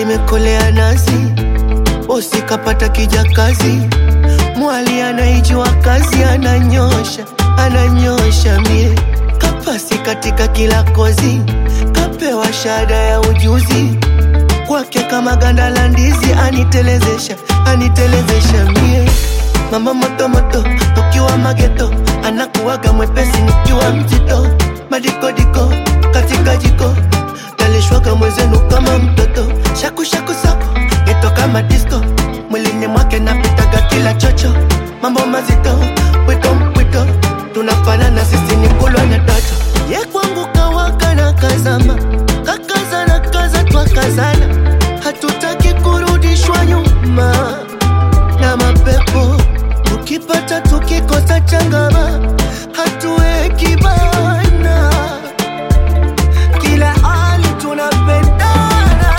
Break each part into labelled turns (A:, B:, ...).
A: limekolea nazi, bosi kapata kijakazi, mwali anaijua kazi, ananyosha mie, kapasi katika kila kozi, kapewa shahada ya ujuzi, kwake kama ganda la ndizi, anitelezesha mie. Mama moto moto, tukiwa mageto, anakuwaga mwepesi nikiwa mzito, madiko katika jiko, talishwaga mwezenu kama mtoto, shaku sako, geto kama disco, mwilini mwake napitaga kila chocho, mambo mazito, pwito, tunafanana sisi ni kulwa na toto. Ye kwangu kawaka na kazama, kaza twakazana, hatutaki kurudishwa nyuma na mapepo, tukipata tukikosa changama, hatuweki bana, kila hali tunapendana.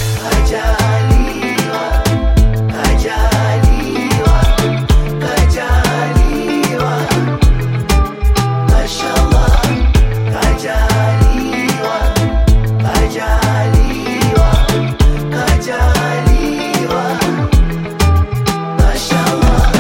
A: Kajaliwa, mashallah, kajaliwa, mashallah.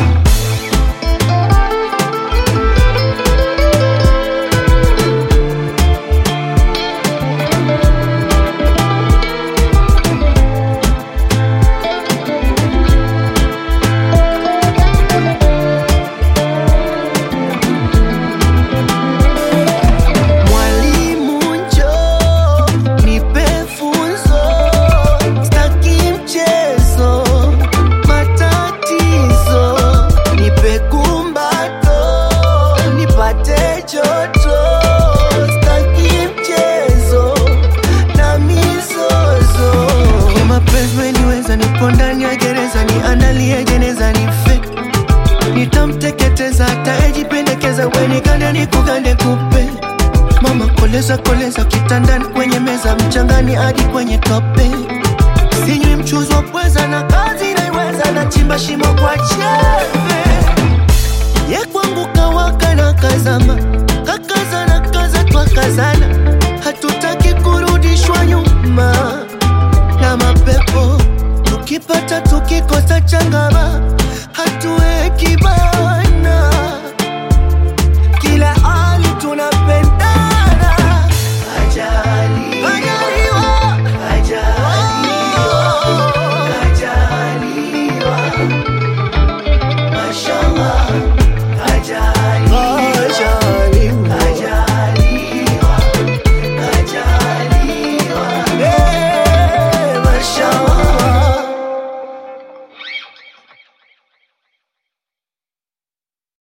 A: Ndani ya gereza ni analia jeneza ni fake, nitamteketeza atajipendekeza, weni kande ni kugande kupe. Mama koleza kitandani, kwenye meza, mchangani hadi kwenye tope. Sinywi mchuzi wa pweza na kazi naiweza, na chimba shimo kwa chembe. Ye kwangu kawaka na kazama, kaza twakazana, hatutaki kurudishwa nyuma na mapepo, tukipata tukikosa changama,